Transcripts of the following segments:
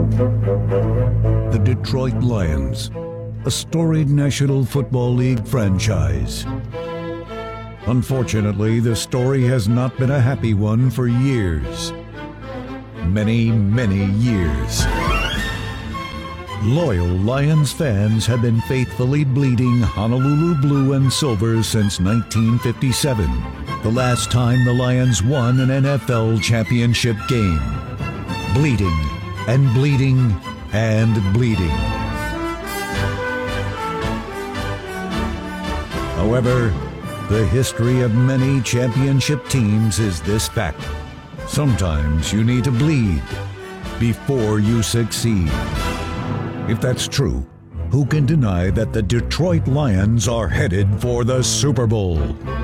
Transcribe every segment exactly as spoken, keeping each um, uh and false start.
The Detroit Lions, a storied National Football League franchise. Unfortunately, the story has not been a happy one for years. Many, many years. Loyal Lions fans have been faithfully bleeding Honolulu blue and silver since nineteen fifty-seven, the last time the Lions won an N F L championship game. Bleeding and bleeding and bleeding. However, the history of many championship teams is this fact. Sometimes you need to bleed before you succeed. If that's true, who can deny that the Detroit Lions are headed for the Super Bowl?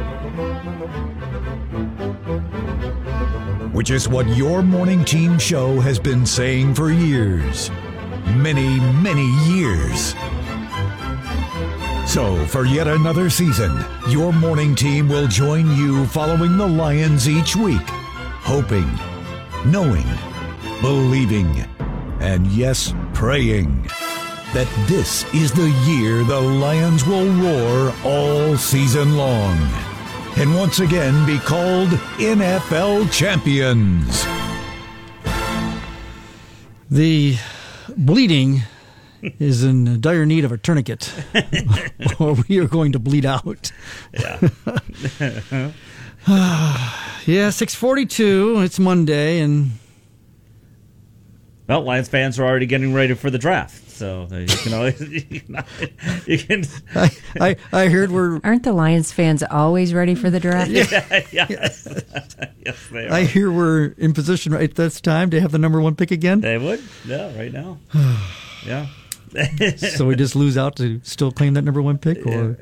Which is what your morning team show has been saying for years. Many, many years. So, for yet another season, your morning team will join you following the Lions each week, hoping, knowing, believing, and yes, praying that this is the year the Lions will roar all season long and once again be called N F L champions. The bleeding is in dire need of a tourniquet, or we are going to bleed out. Yeah. Yeah, six forty-two, it's Monday, and... Well, Lions fans are already getting ready for the draft, so you can always... You can... You can I, I, I heard we're... Aren't the Lions fans always ready for the draft? yeah, yes. Yes, they are. I hear we're in position right this time to have the number one pick again. They would, yeah, right now. Yeah. So we just lose out to still claim that number one pick, or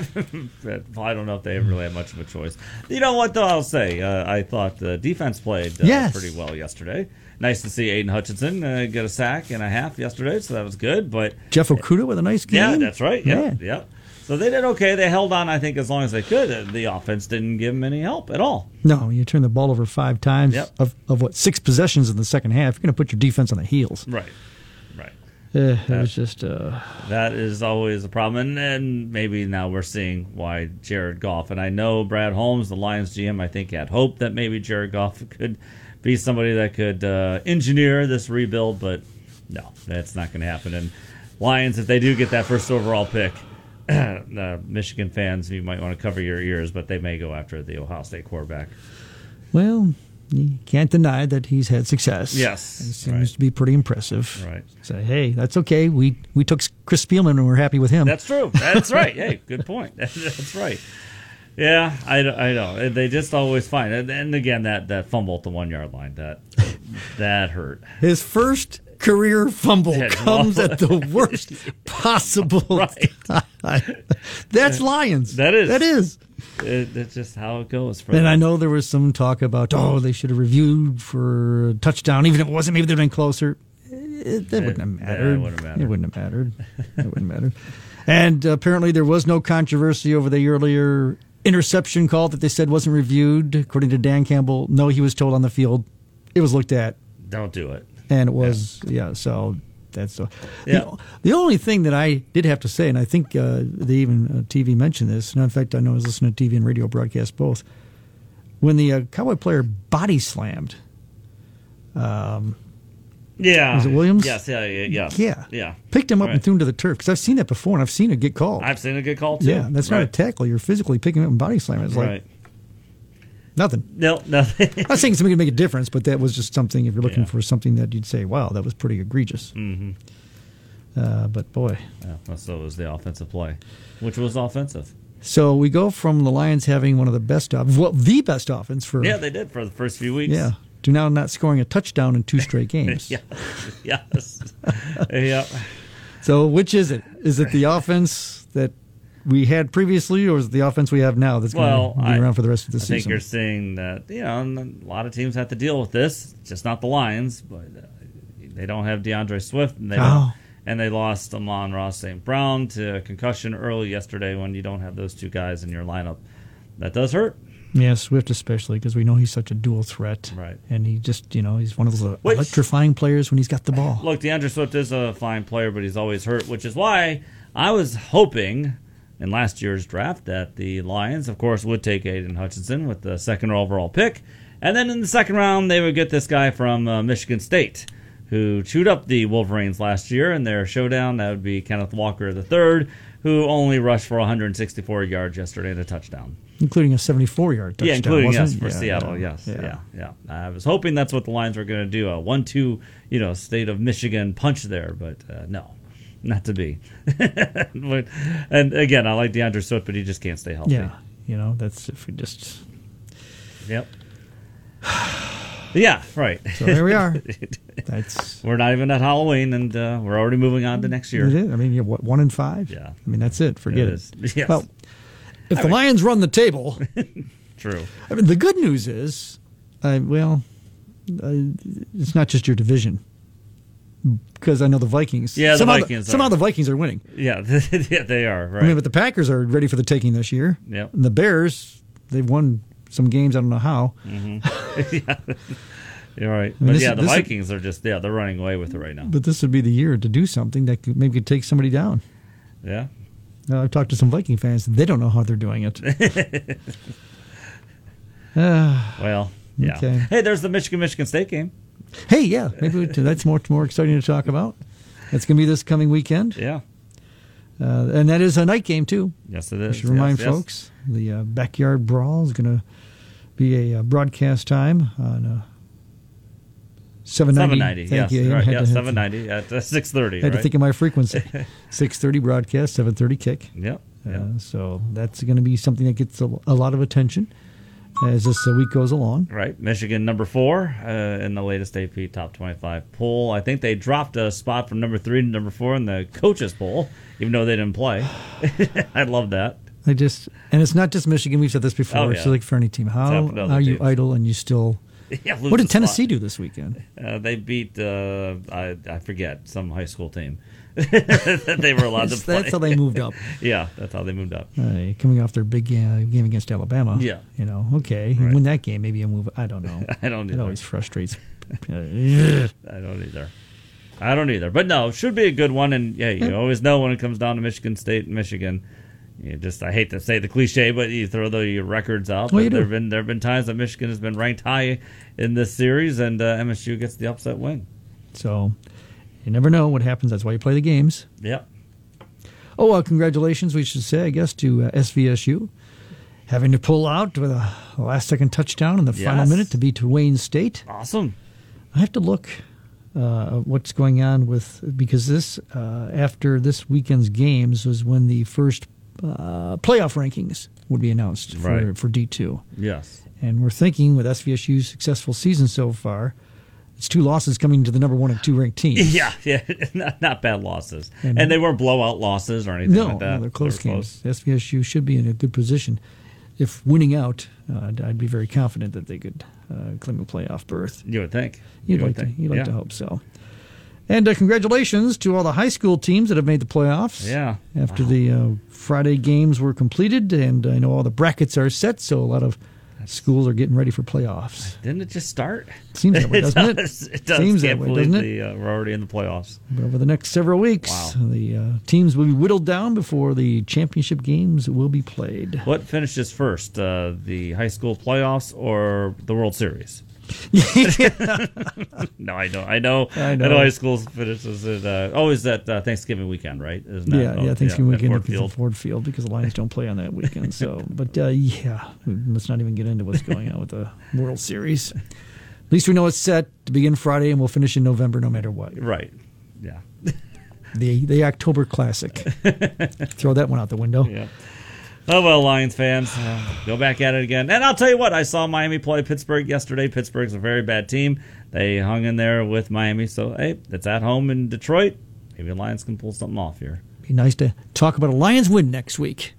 well, I don't know if they really have much of a choice. You know what, though? I'll say uh, I thought the defense played uh, yes. pretty well yesterday. Nice to see Aiden Hutchinson uh, get a sack and a half yesterday, so that was good. But Jeff Okudah with a nice game. Yeah, that's right. Yeah, Man. yeah. So they did okay. They held on, I think, as long as they could. The offense didn't give them any help at all. No, you turn the ball over five times Yep. of, of what, six possessions in the second half. You're going to put your defense on the heels. Right, right. Uh, it was just... Uh... That is always a problem. And, and maybe now we're seeing why Jared Goff. And I know Brad Holmes, the Lions G M, I think had hoped that maybe Jared Goff could be somebody that could uh, engineer this rebuild. But no, that's not going to happen. And Lions, if they do get that first overall pick, uh, Michigan fans, you might want to cover your ears, but they may go after the Ohio State quarterback. Well, you can't deny that he's had success. Yes. He seems right. to be pretty impressive. Right. Say, hey, that's okay. We we took Chris Spielman and we're happy with him. That's true. That's right. Hey, good point. That's right. Yeah, I, I know. They just always find it. And again, that, that fumble at the one-yard line, that that hurt. His first career fumble Yeah, comes well, at the worst possible Right. time. That's Lions. That is. That is. It, that's just how it goes. For And them. I know there was some talk about, oh, they should have reviewed for a touchdown, even if it wasn't. Maybe they'd been closer. It, that wouldn't have mattered. Yeah, it wouldn't have mattered. It wouldn't have mattered. It wouldn't matter. And uh, apparently there was no controversy over the earlier interception call that they said wasn't reviewed. According to Dan Campbell, no, he was told on the field it was looked at. Don't do it. And it was, yeah, yeah so that's... Uh, yeah. the, the only thing that I did have to say, and I think uh, they even, uh, T V mentioned this, and in fact, I know I was listening to T V and radio broadcast both, when the uh, Cowboy player body slammed... Um, Yeah. Was it Williams? Yes, yeah, yeah, yeah. Yeah. Yeah. Picked him up Right. and threw him to the turf. Because I've seen that before, and I've seen it get called. I've seen a good call, too. Yeah, that's right. not a tackle. You're physically picking him up and body slamming. It's Right. like nothing. No, nothing. I'm not saying something to make a difference, but that was just something, if you're looking Yeah. for something that you'd say, wow, that was pretty egregious. Mm-hmm. Uh, but, boy. Yeah, well, so was the offensive play, which was offensive. So we go from the Lions having one of the best, off- well, the best offense for... Yeah, they did for the first few weeks. Yeah. To now not scoring a touchdown in two straight games. yeah. Yes. yeah. So which is it? Is it the offense that we had previously, or is it the offense we have now that's going Well, to be I, around for the rest of the I season? I think you're seeing that, you know, and a lot of teams have to deal with this, just not the Lions, but uh, they don't have DeAndre Swift, and they don't, Oh. and they lost Amon-Ra Saint Brown to a concussion early yesterday when you don't have those two guys in your lineup. That does hurt. Yeah, Swift especially, because we know he's such a dual threat. Right. And he just, you know, he's one of those Which- electrifying players when he's got the ball. Look, DeAndre Swift is a fine player, but he's always hurt, which is why I was hoping in last year's draft that the Lions, of course, would take Aiden Hutchinson with the second overall pick. And then in the second round, they would get this guy from uh, Michigan State, who chewed up the Wolverines last year in their showdown. That would be Kenneth Walker the third, who only rushed for one hundred sixty-four yards yesterday and a touchdown. Including a seventy-four-yard touchdown, Yeah, including, wasn't yes, it? for Yeah, Seattle, yeah, yes. Yeah, yeah. I was hoping that's what the Lions were going to do, a one two, you know, state of Michigan punch there, but uh, no, not to be. But, and again, I like DeAndre Swift, but he just can't stay healthy. Yeah, you know, that's if we just... Yep. Yeah, right. So there we are. That's... We're not even at Halloween, and uh, we're already moving on to next year. It is. I mean, you're what, one in five? Yeah. I mean, that's it. Forget It it. is. Yes. Well, if I the mean- Lions run the table... True. I mean, the good news is, uh, well, uh, it's not just your division. Because I know the Vikings. Yeah, the somehow Vikings are- somehow the Vikings are winning. Yeah, yeah, they are, right. I mean, but the Packers are ready for the taking this year. Yep. And the Bears, they've won some games. I don't know how. yeah. You're right. mean, But this yeah, is- the this is- Vikings are just, yeah, they're running away with it right now. But this would be the year to do something that could, maybe could take somebody down. Yeah. Uh, I've talked to some Viking fans. They don't know how they're doing it. uh, Well, yeah. Okay. Hey, there's the Michigan-Michigan State game. hey, yeah, maybe we, that's more more exciting to talk about. That's going to be this coming weekend. Yeah. Uh, and that is a night game, too. Yes, it I is. should remind Yes, yes. folks, the uh, Backyard Brawl is going to be a uh, broadcast time on uh, seven ninety. seven ninety, Thank yes. you. I Right, had yeah, to- had seven ninety at uh, six thirty, to, had to right? think of my frequency. six thirty broadcast, seven thirty kick. Yep. Uh, yep. so that's going to be something that gets a, a lot of attention as this uh, week goes along. Right. Michigan, number four uh, in the latest A P Top twenty-five poll. I think they dropped a spot from number three to number four in the coaches poll, even though they didn't play. I love that. I just and it's not just Michigan. We've said this before. Oh, It's yeah. like for any team. How happened to other are you teams. idle and you still? Yeah, lose What did the Tennessee spot. do this weekend? Uh, they beat, uh, I, I forget, some high school team that they were allowed to That's, play. that's how they moved up. Yeah, that's how they moved up. Uh, coming off their big uh, game against Alabama. Yeah. You know, okay. You Right. win that game, maybe you move. I don't know. I don't It either. always frustrates. Uh, I don't either. I don't either. But no, should be a good one. And yeah, you always know when it comes down to Michigan State and Michigan. You just I hate to say the cliche, but you throw the your records out. Well, But you do. there have been there have been times that Michigan has been ranked high in this series, and uh, M S U gets the upset win. so you never know what happens. That's why you play the games. Yep. Oh, well, congratulations, we should say, I guess, to uh, S V S U having to pull out with a last-second touchdown in the final Yes. minute to beat Wayne State. Awesome. I have to look uh, at what's going on with because this uh, after this weekend's games was when the first uh, playoff rankings would be announced for, Right. for D two. Yes. And we're thinking with S V S U's successful season so far, it's two losses coming to the number one and two ranked teams. Yeah, yeah, not, not bad losses, And- and, they weren't blowout losses or anything No, like that. no, they're close They were games. S V S U should be in a good position. If winning out, uh, I'd I'd be very confident that they could uh, claim a playoff berth. You would think. You'd You like would to, think. you'd like yeah. to hope so. And uh, congratulations to all the high school teams that have made the playoffs. Yeah. After the uh, Friday games were completed, and I know all the brackets are set, so a lot of schools are getting ready for playoffs. Didn't it just start? Seems that way, doesn't it? does. It does. Seems Can't that way, believe doesn't it? the, uh, we're already in the playoffs. But over the next several weeks, Wow. the uh, teams will be whittled down before the championship games will be played. What finishes first, uh, the high school playoffs or the World Series? No, I know, I know, I know. high school finishes at uh, always that uh, Thanksgiving weekend, right? Isn't that, Yeah, oh, yeah, Thanksgiving at weekend Ford at the Field. Ford Field because the Lions don't play on that weekend. So, but uh, yeah, let's not even get into what's going on with the World Series. At least we know it's set to begin Friday, and we'll finish in November, no matter what. Right? Yeah, The the October Classic. Throw that one out the window. yeah. Oh well, Lions fans, uh, go back at it again. And I'll tell you what, I saw Miami play Pittsburgh yesterday. Pittsburgh's a very bad team. They hung in there with Miami. So hey, it's at home in Detroit. Maybe the Lions can pull something off here. Be nice to talk about a Lions win next week.